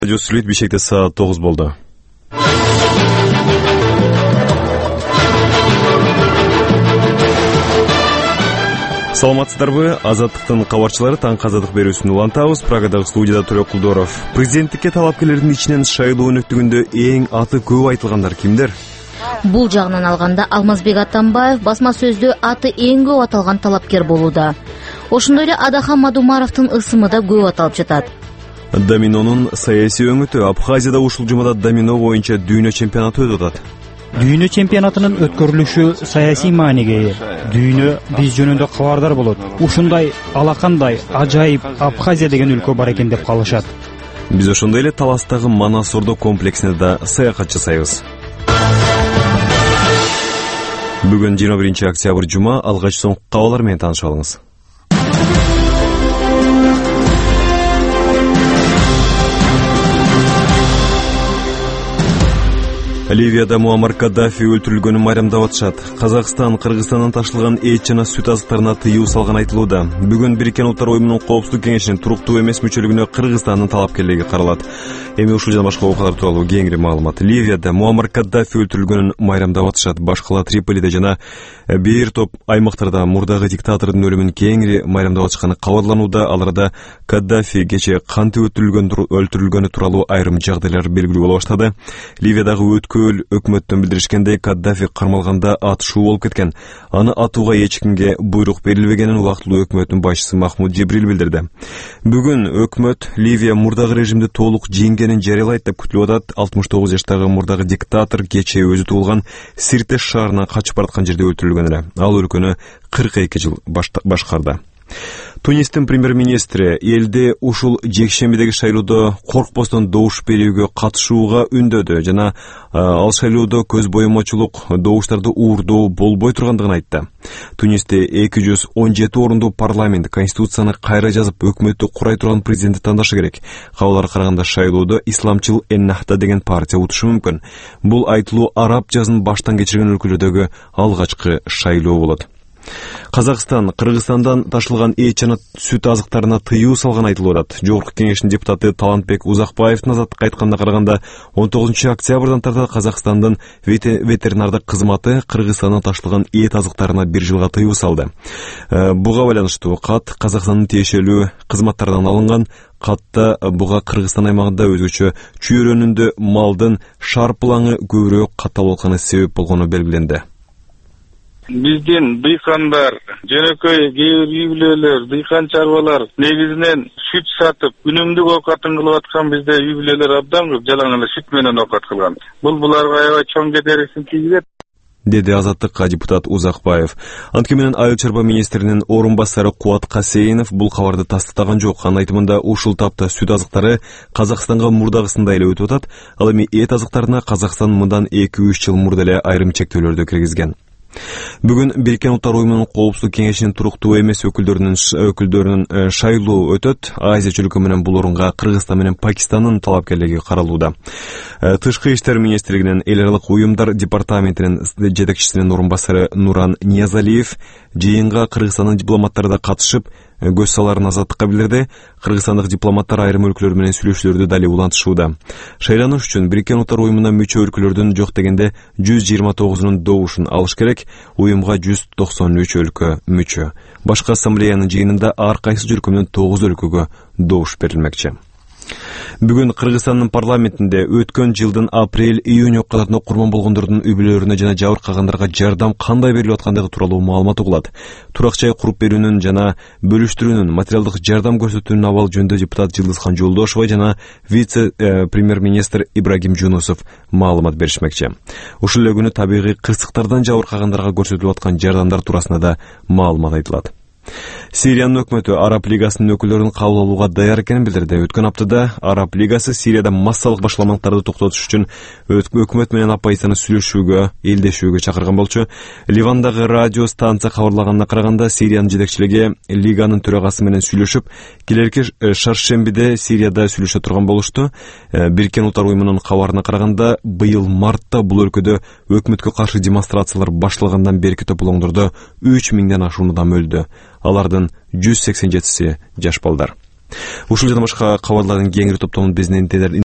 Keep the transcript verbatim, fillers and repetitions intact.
Радио Сүлейт Бишкекте саат тогуз болду. Саламатсыздарбы? Азаттыктын кабарчылары таңкы азаттык берүүсүн улантабыз. Прагадагы студияда Төлөк Кулдоров. Президенттикке талапкерлердин ичинен шайлоо өнөктүгүндө эң аты көп айтылгандар кимдер? Бул жагынан алганда Алмазбек Атамбаев басма сөздө аты эң көп аталган талапкер болууда. Ошондой эле Адахан Мадумаровдун ысымы да көп аталып жатат. Доминонун саясий өңүтү. Абхазияда ушул жумада домино боюнча дүйнө чемпионаты өтүп атат. Дүйнө чемпионатынын өткөрүлүшү саясий мааниге ээ. Дүйнө биз жөнүндө кабардар болот. Ушундай алакандай ажайып Абхазия деген өлкө бар экен деп калышат. Биз ошондой эле Таластагы Манас Ордо комплексине да саякат жасайбыз. Бүгүн жыйырма биринчи октябрь жума, алгач соңку кабарлар менен таанышып алыңыз. Ливияда Муаммар Каддафи өлтүрүлгөнүн майрамдап атышат. Казакстан Кыргызстандан ташылган эт жана сүт азыктарына тыюу салган айтылууда. Бүгүн Бириккен Улуттар уюмунун коопсуздук кеңешинин туруктуу эмес мүчөлүгүнө Кыргызстандын талапкерлиги каралат. Эми ушул жана башка окуялар тууралуу кеңири маалымат. Ливияда Муаммар Каддафи өлтүрүлгөнүн майрамдап атышат. Башкалар Триполиде жана бир топ аймактарда мурдагы диктатордун өлүмүн кеңири майрамдап атышканы кабарланууда. Аларда Каддафи кече кантип өлтүрүлгөнү тууралуу айрым жагдайлар белгилүү боло баштады. Ливиядагы өткө өкмөттөн билдиришкендей, Каддафи кармалганда атышуу болуп кеткен. Аны атууга эч кимге буйрук берилбегенин убактылуу өкмөттүн башчысы Махмуд Жибрил билдирди. Бүгүн өкмөт Ливия мурдагы режимди толук жеңгенин жарыялайт деп күтүлүп атат. алтымыш тогуз жаштагы мурдагы диктатор кече өзү туулган Сиртеш шаарынан качып бараткан жерде өлтүрүлгөн эле. Ал өлкөнү кырк эки жыл башкарды. Тунистин премьер-министри элди ушул жекшембидеги шайлоодо коркпостон добуш берүүгө катышууга үндөдү жана ал шайлоодо көз боемочулук, добуштарды уурдоо болбой тургандыгын айтты. Тунисте эки жүз он жети орундуу парламент конституцияны кайра жазып, өкмөттү курай турган президентти тандашы керек. Кабарларга караганда шайлоодо исламчыл Эннахта деген партия утушу мүмкүн. Бул айтылуу араб жазын баштан кечирген өлкөлөрдөгү алгачкы шайлоо болот. Казакстан Кыргызстандан ташылган эт жана сүт азыктарына тыюу салган айтылып атат. Жогорку кеңештин депутаты Талантбек Узакбаевдин азаттыкка айтканына караганда, он тогузунчу октябрдан тарта Казакстандын ветеринардык кызматы Кыргызстандан ташылган эт азыктарына бир жылга тыюу салды. Буга байланыштуу кат Казакстандын тиешелүү кызматтарынан алынган. Катта буга Кыргызстан аймагында өзгөчө чүйөрөнүндө малдын шарпылаңы көбүрөөк катталып атканы себеп болгону белгиленди. Биздин дыйкандар, жөнөкөй кээ бир үй бүлөлөр, дыйкан чарбалар негизинен сүт сатып, үнүмдүү оокатын кылып аткан бизде үй бүлөлөр абдан көп жалаң эле сүт менен оокат кылган. Бул буларга аябай чоң кедергисин тийгизет, деди азаттыкка депутат Узакбаев. Анткени менен Айыл чарба министринин орун басары Кубат Касейинов бул кабарды тастыктаган жок. Анын айтымында ушул тапта сүт азыктары Казакстанга мурдагысындай эле өтүп атат. Ал эми эт азыктарына Казакстан мындан эки үч жыл мурда эле айрым чектөөлөрдү киргизген. Бүгүн Бириккен Улуттар уюмунун коопсуздук кеңешинин туруктуу эмес өкүлдөрүнүн өкүлдөрүнүн шайлоо өтөт. Азия чөлкө менен бул орунга Кыргызстан менен Пакистандын талапкерлиги каралууда. Тышкы иштер министрлигинин эл аралык уюмдар департаментинин жетекчисинин орун басары Нуран Ниязалиев жыйынга Кыргызстандын дипломаттары да катышып, көз саларын азаттыкка билдирди. Кыргызстандык дипломаттар айрым өлкөлөр менен сүйлөшүүлөрдү дали улантышууда. Шайлануш үчүн Бириккен Улуттар уюмуна мүчө өлкөлөрдүн жок дегенде жүз жыйырма тогузунун добушун алыш керек. Уюмга жүз токсон үч өлкө мүчө. Башкы ассамблеянын жыйынында ар кайсы өлкөнүн тогуз өлкөгө добуш берилмекчи. Бүгүн Кыргызстандын парламентинде өткөн жылдын апрель-июнь окуяларына курман болгондордун үй бүлөлөрүнө жана жабыркагандарга жардам кандай берилип аткандыгы тууралуу маалымат угулат. Турак жай куруп берүүнүн жана бөлүштүрүүнүн, материалдык жардам көрсөтүүнүн абал жөнүндө депутат Жылдызхан Жолдошова жана вице-премьер-министр Ибрагим Жунусов маалымат беришмекчи. Ушул эле күнү табигый кырсыктардан жабыркагандарга көрсөтүлүп аткан жардамдар туурасында да маалымат айтылат. Сириянын өкмөтү Араб Лигасынын өкүлдөрүн кабыл алууга даяр экенин билдирди. Өткөн аптада Араб Лигасы Сирияда массалык башаламалыктарды токтотуш үчүн өкмөт менен оппозицияны сүйлөшүүгө, элдешүүгө чакырган болчу. Ливандагы радио станция кабарлаганына караганда, Сириянын жетекчилиги Лиганын төрагасы менен сүйлөшүп, келерки шаршембиде Сирияда сүйлөшө турган болушту. Бириккен Улуттар уюмунун кабарына караганда, быйыл мартта бул өлкөдө өкмөткө каршы демонстрациялар башталгандан берки тополоңдордо үч миңден ашуун адам өлдү. Алардын жүз сексен жетиси жаш балдар. Ушул жана башка кабарлардын кеңири топтомун биздин